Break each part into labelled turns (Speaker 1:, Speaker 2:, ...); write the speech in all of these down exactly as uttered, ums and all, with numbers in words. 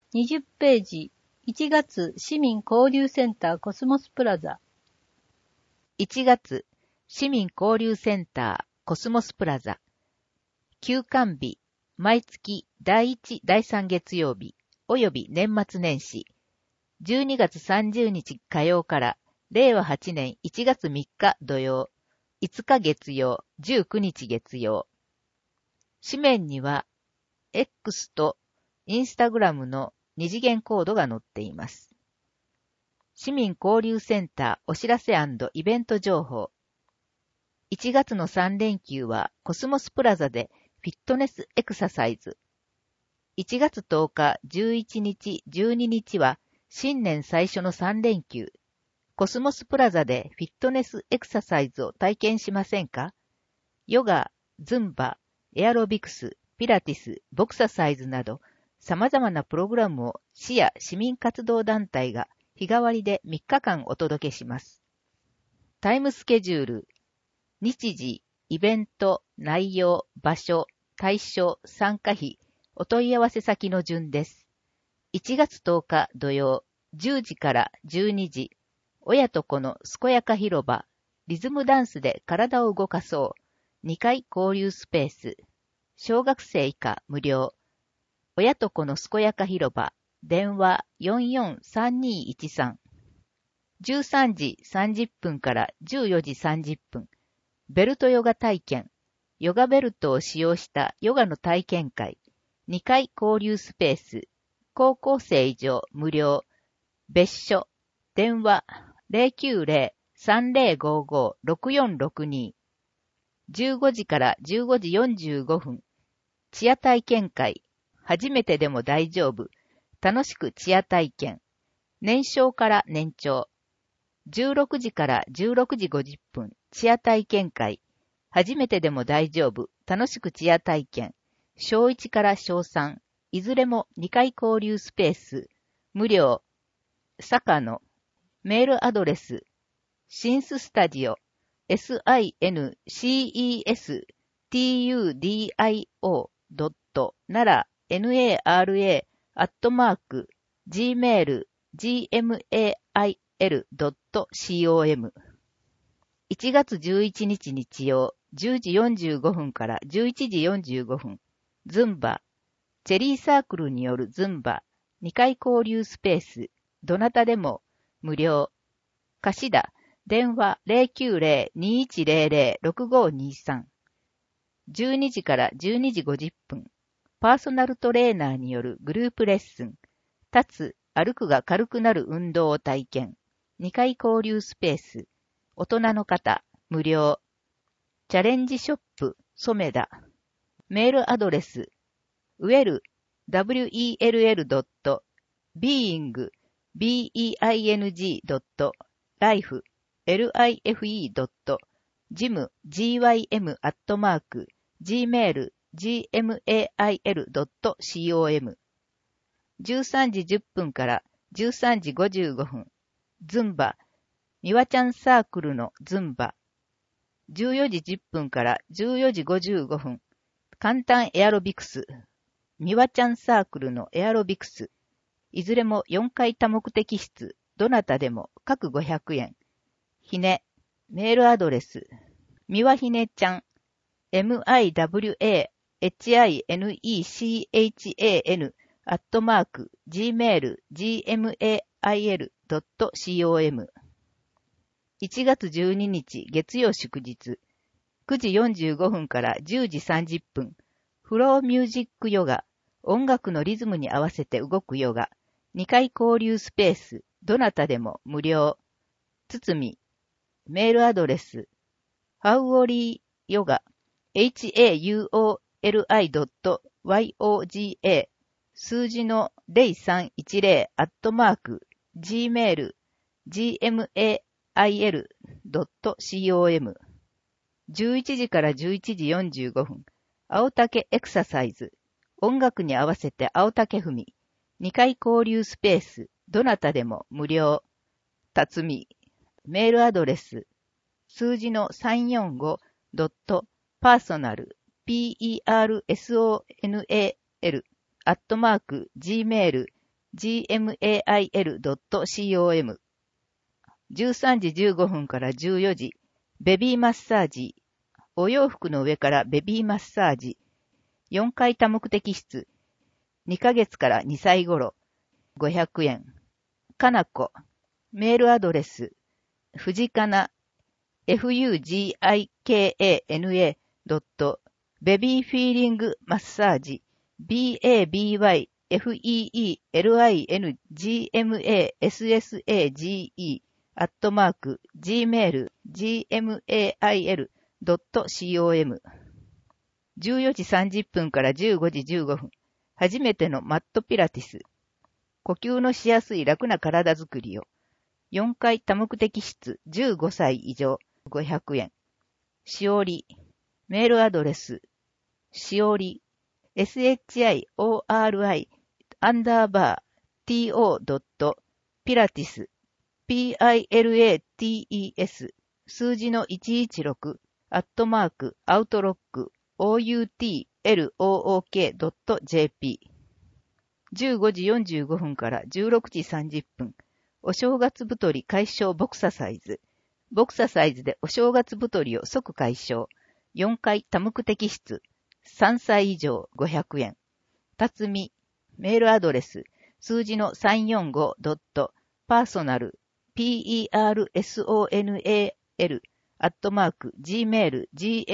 Speaker 1: にじゅっページ、いちがつ市民交流センターコスモスプラザ。
Speaker 2: いちがつ市民交流センターコスモスプラザ。休館日、毎月だいいち、だいさん月曜日、および年末年始。じゅうにがつさんじゅうにち火曜かられいわはちねんいちがつみっか土曜、いつか月曜、じゅうくにち月曜。紙面には X と Instagram の二次元コードが載っています。市民交流センターお知らせ&イベント情報。いちがつのさん連休はコスモスプラザでフィットネスエクササイズ。いちがつとおか、じゅういちにち、じゅうににちは新年最初のさん連休。コスモスプラザでフィットネスエクササイズを体験しませんか？ヨガ、ズンバ、エアロビクス、ピラティス、ボクササイズなど様々なプログラムを市や市民活動団体が日替わりでみっかかんお届けします。タイムスケジュール、日時、イベント、内容、場所、対象、参加費、お問い合わせ先の順です。いちがつとおか土曜、じゅうじからじゅうにじ、親と子の健やか広場、リズムダンスで体を動かそう、にかい交流スペース、小学生以下無料、親と子の健やか広場、電話 よんよんさんにいちさん、じゅうさんじさんじゅっぷんからじゅうよじさんじゅっぷん、ベルトヨガ体験、ヨガベルトを使用したヨガの体験会、にかい交流スペース、高校生以上無料、別所、電話 ゼロきゅうゼロ さんゼロごご ろくよんろくに、じゅうごじからじゅうごじよんじゅうごふん、チア体験会、初めてでも大丈夫、楽しくチア体験、年少から年長、じゅうろくじからじゅうろくじごじゅっぷん、チア体験会、初めてでも大丈夫、楽しくチア体験、小いちから小さん、いずれもにかい交流スペース、無料、坂野、メールアドレス、シンススタジオ、シンセスタジオ ドット ナラ ナラ アットマーク ジーメール ジーエムエーアイエル ドット コム いちがつじゅういちにち日曜じゅうじよんじゅうごふんからじゅういちじよんじゅうごふん、ズンバ、チェリーサークルによるズンバ、にかい交流スペース、どなたでも無料、貸田、電話 ゼロきゅうゼロ にいちゼロゼロ ろくごにさん、じゅうにじからじゅうにじごじゅっぷん、パーソナルトレーナーによるグループレッスン、立つ、歩くが軽くなる運動を体験、にかい交流スペース、大人の方、無料、チャレンジショップ、ソメダ、メールアドレス、ウェル、ダブリューイーエルエル ドット、ビーイング、ビーイーアイエヌジー ドット、ライフ、ライフ ドット、ジム、ジーワイエム アットマーク、ジーメール、ジーエムエーアイエル ドット コム、じゅうさんじじゅっぷんからじゅうさんじごじゅうごふん、ズンバ、みわちゃんサークルのズンバ、じゅうよじじゅっぷんからじゅうよじごじゅうごふん、簡単エアロビクス、みわちゃんサークルのエアロビクス、いずれもよんかい多目的室、どなたでも各ごひゃくえん、ひね、メールアドレス、みわひねちゃん、ミワヒネチャン、アットマーク、ジーメール、ジーエムエーアイエル ドット コム。いちがつじゅうににち月曜祝日、くじよんじゅうごふんからじゅうじさんじゅっぷん、フローミュージックヨガ、音楽のリズムに合わせて動くヨガ、にかい交流スペース、どなたでも無料、つつみ、メールアドレス、ハウオリーヨガ、エイチエーユーオーエルアイ ドット ヨガ、数字のゼロさんいちゼロ、アットマーク、ジーメール、ジーエムエーアイエル ドット コム。じゅういちじからじゅういちじよんじゅうごふん、青竹エクササイズ、音楽に合わせて青竹踏み、にかい交流スペース、どなたでも無料、たつみ、メールアドレス、数字のさんよんごドットパーソナル、ピーイーアールエスオーエヌエーエル、アットマーク、ジーメール、 ジーエムエーアイエルドットコム。じゅうさんじじゅうごふんからじゅうよじ、ベビーマッサージ。お洋服の上からベビーマッサージ。よんかい多目的室。にかげつからにさい頃。ごひゃくえん。かなこ。メールアドレス。ふじかな。フジカナ ドット ベビーフィーリングマッサージ ビーエービーワイエフイーイーエルアイエヌジーエムエーエスエスエージーイー アットマーク gmail gmail ドット com じゅうよじさんじゅっぷんからじゅうごじじゅうごふん。初めてのマットピラティス。呼吸のしやすい楽な体づくりを。よんかい多目的室じゅうごさい以上ごひゃくえん。しおり。メールアドレス。しおり。shori アンダーバー to ドットピラティス pilates 数字のいちいちろくアットマークアウトロック outlook ドット jp じゅうごじよんじゅうごふんからじゅうろくじさんじゅっぷん。お正月太り解消ボクササイズ。ボクササイズでお正月太りを即解消。よんかい多目的室。さんさい以上ごひゃくえん。たつみ。メールアドレス。数字のさんよんごドットパーソナル personal アットマーク gmail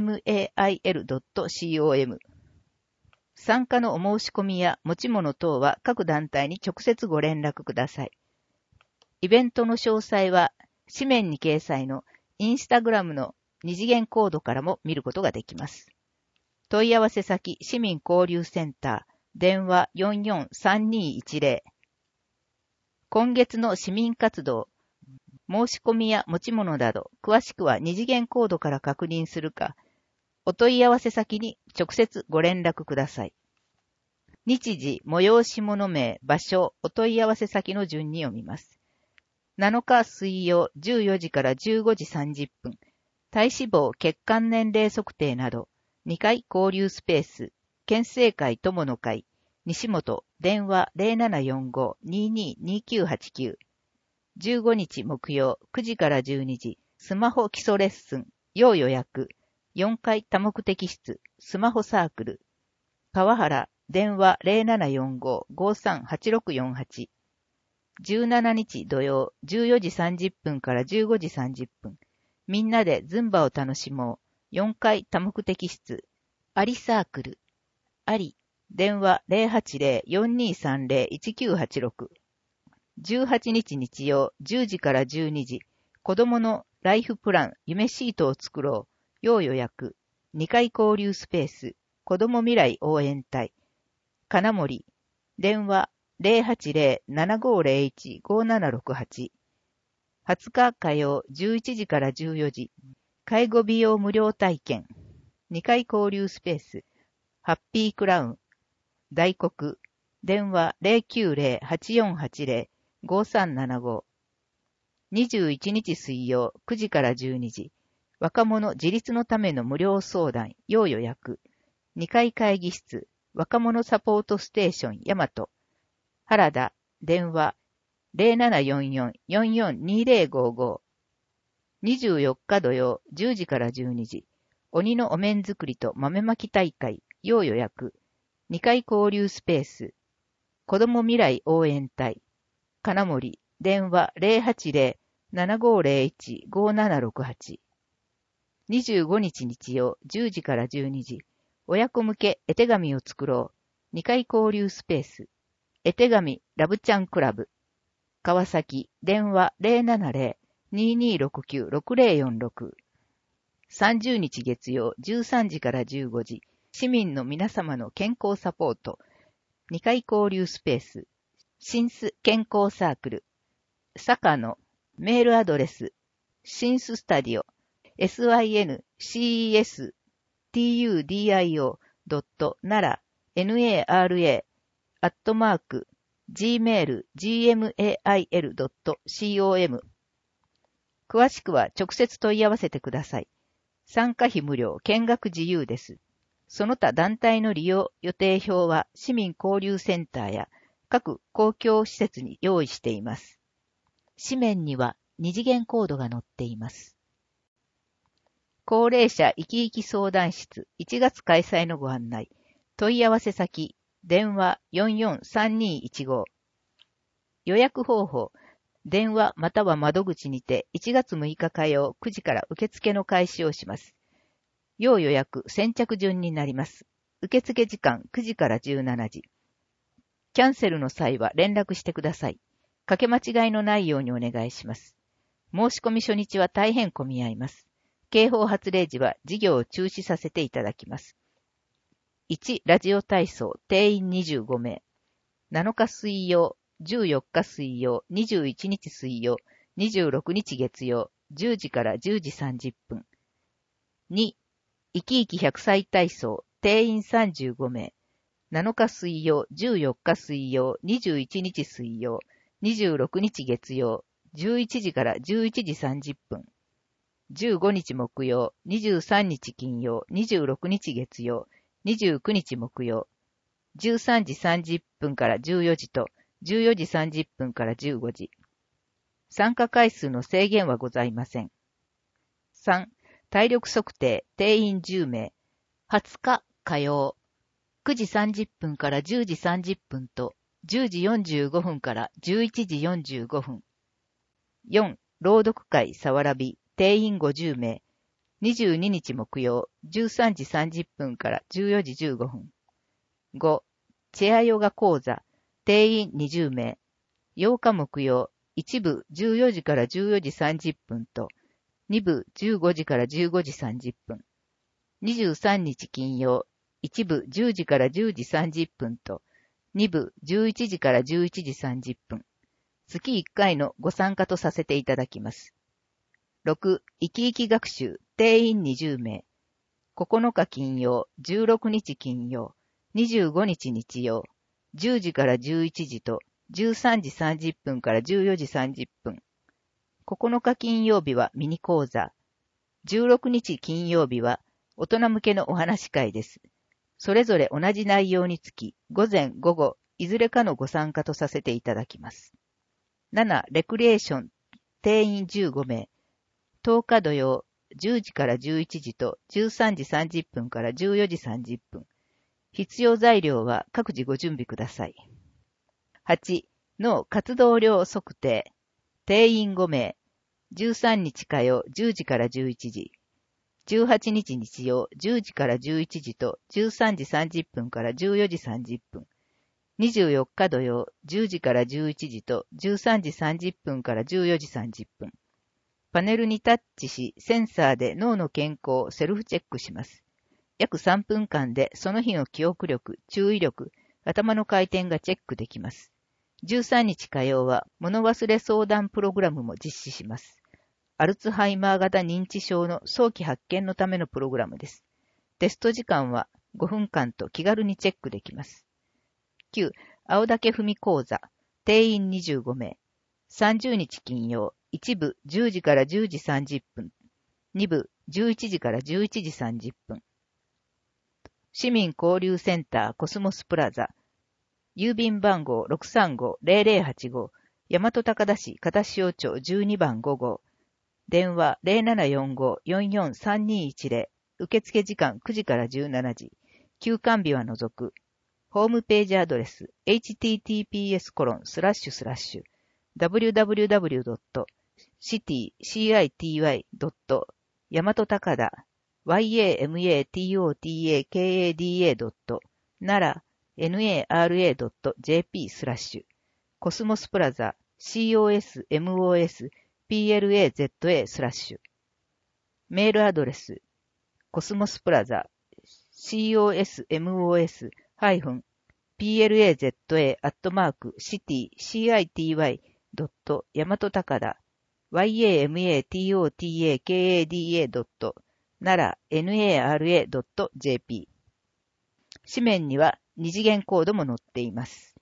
Speaker 2: gmail ドット com 参加のお申し込みや持ち物等は各団体に直接ご連絡ください。イベントの詳細は紙面に掲載のインスタグラムの二次元コードからも見ることができます。問い合わせ先市民交流センター電話 よんよんさんにいちゼロ。今月の市民活動、申し込みや持ち物など詳しくは二次元コードから確認するか、お問い合わせ先に直接ご連絡ください。日時、催し物名、場所、お問い合わせ先の順に読みます。なのか水曜じゅうよじからじゅうごじさんじゅっぷん、体脂肪、血管年齢測定など、にかい交流スペース、県政会友の会、西本、電話 ゼロななよんご にーにーにーきゅうはちきゅう。じゅうごにち木曜くじからじゅうにじ、スマホ基礎レッスン、要予約、よんかい多目的室、スマホサークル、川原、電話 ゼロななよんご ごーさんはちろくよんはち。じゅうしちにち土曜じゅうよじさんじゅっぷんからじゅうごじさんじゅっぷん。みんなでズンバを楽しもう。よんかい多目的室。アリサークル。アリ。電話 ゼロはちゼロ よんにーさんゼロ いちきゅうはちろく。じゅうはちにち日曜じゅうじからじゅうにじ。子供のライフプラン、夢シートを作ろう。要予約。にかい交流スペース。子供未来応援隊。金森。電話ゼロはちゼロ ななごゼロいち ごーななろくはち。はつか火曜じゅういちじからじゅうよじ。介護美容無料体験。にかい交流スペース。ハッピークラウン。大黒。電話 ゼロきゅうゼロ はちよんはちゼロ ごーさんななご。にじゅういちにち水曜くじからじゅうにじ。若者自立のための無料相談。要予約。にかい会議室。若者サポートステーション大和。原田。電話ゼロななよんよん よんよんにゼロごご。にじゅうよっか土曜じゅうじからじゅうにじ。鬼のお面作りと豆まき大会。要予約。にかい交流スペース。子供未来応援隊。金森。電話ゼロはちゼロ ななごゼロいち ごーななろくはち。にじゅうごにち日曜じゅうじからじゅうにじ。親子向け絵手紙を作ろう。にかい交流スペース。絵手紙ラブちゃんクラブ。川崎。電話ゼロななゼロ にーにーろくきゅう ろくゼロよんろく。さんじゅうにち月曜じゅうさんじからじゅうごじ。市民の皆様の健康サポート。にかい交流スペース。シンス健康サークル。坂野。メールアドレス。シンススタディオ。sincestudio ドットナラ nara アットマーク gmail gmail ドット com 詳しくは直接問い合わせてください。参加費無料、見学自由です。その他団体の利用予定表は市民交流センターや各公共施設に用意しています。紙面には二次元コードが載っています。高齢者生き生き相談室いちがつ開催のご案内。問い合わせ先、電話 よんよんさんにいちご。予約方法、電話または窓口にていちがつむいか火曜くじから受付の開始をします。要予約先着順になります。受付時間くじからじゅうしちじ。キャンセルの際は連絡してください。かけ間違いのないようにお願いします。申し込み初日は大変混み合います。警報発令時は事業を中止させていただきます。いち. ラジオ体操定員にじゅうごめい。なのか水曜、じゅうよっか水曜、にじゅういちにち水曜、にじゅうろくにち月曜、じゅうじからじゅうじさんじゅっぷん。に. 生き生きひゃくさい体操定員さんじゅうごめい。なのか水曜、じゅうよっか水曜、にじゅういちにち水曜、にじゅうろくにち月曜、じゅういちじからじゅういちじさんじゅっぷん。じゅうごにち木曜、にじゅうさんにち金曜、にじゅうろくにち月曜、にじゅうくにち木曜、じゅうさんじさんじゅっぷんからじゅうよじと、じゅうよじさんじゅっぷんからじゅうごじ。参加回数の制限はございません。さん. 体力測定定員じゅうめい。はつか火曜、くじさんじゅっぷんからじゅうじさんじゅっぷんと、じゅうじよんじゅうごふんからじゅういちじよんじゅうごふん。よん. 朗読会さわらび定員ごじゅうめい。にじゅうににち木曜、じゅうさんじさんじゅっぷんからじゅうよじじゅうごふん。ご. チェアヨガ講座、定員にじゅうめい。ようか木曜、いち部じゅうよじからじゅうよじさんじゅっぷんと、に部じゅうごじからじゅうごじさんじゅっぷん。にじゅうさんにち金曜、いち部じゅうじからじゅうじさんじゅっぷんと、に部じゅういちじからじゅういちじさんじゅっぷん。月いっかいのご参加とさせていただきます。ろく. 生き生き学習定員にじゅうめい。ここのか金曜、じゅうろくにち金曜、にじゅうごにち日曜、じゅうじからじゅういちじと、じゅうさんじさんじゅっぷんからじゅうよじさんじゅっぷん。ここのか金曜日はミニ講座。じゅうろくにち金曜日は大人向けのお話会です。それぞれ同じ内容につき、午前午後、いずれかのご参加とさせていただきます。なな. レクリエーション定員じゅうごめい。とおか土曜、じゅうじからじゅういちじとじゅうさんじさんじゅっぷんからじゅうよじさんじゅっぷん。必要材料は各自ご準備ください。はち. の活動量測定。定員ごめい。じゅうさんにち火曜、じゅうじからじゅういちじ。じゅうはちにち日曜、じゅうじからじゅういちじとじゅうさんじさんじゅっぷんからじゅうよじさんじゅっぷん。にじゅうよっか土曜、じゅうじからじゅういちじとじゅうさんじさんじゅっぷんからじゅうよじさんじゅっぷん。パネルにタッチし、センサーで脳の健康をセルフチェックします。約さんぷんかんでその日の記憶力、注意力、頭の回転がチェックできます。じゅうさんにち火曜は物忘れ相談プログラムも実施します。アルツハイマー型認知症の早期発見のためのプログラムです。テスト時間はごふんかんと気軽にチェックできます。きゅう. 青竹踏み講座、定員にじゅうごめい。さんじゅうにち金曜、いち部じゅうじからじゅうじさんじゅっぷん、に部じゅういちじからじゅういちじさんじゅっぷん。市民交流センターコスモスプラザ、郵便番号 ろくさんごゼロゼロはちご、大和高田市片塩町じゅうにばんごごう、電話 ゼロななよんご よんよんさんにいちゼロ、受付時間くじからじゅうしちじ、休館日は除く。ホームページアドレス エイチティーティーピーエスコロンスラッシュスラッシュダブリューダブリューダブリュードットシティシーアイティーワイドット大和高田 ワイエーエムエーティーオーティーエーケーエーディーエードットナラ ナラ ドットジェーピー スラッシュコスモスプラザ シーオーエスエムオーエスピーエルエーゼットエー スラッシュメールアドレスコスモスプラザ シーオーエスエムオーエスハイフン ピーエルエーゼットエー アットマークシティシーアイティーワイドット大和高田 ワイエーエムエーティーオーティーエーケーエーディーエードットナラ ナラ ドットジェーピー 紙面には二次元コードも載っています。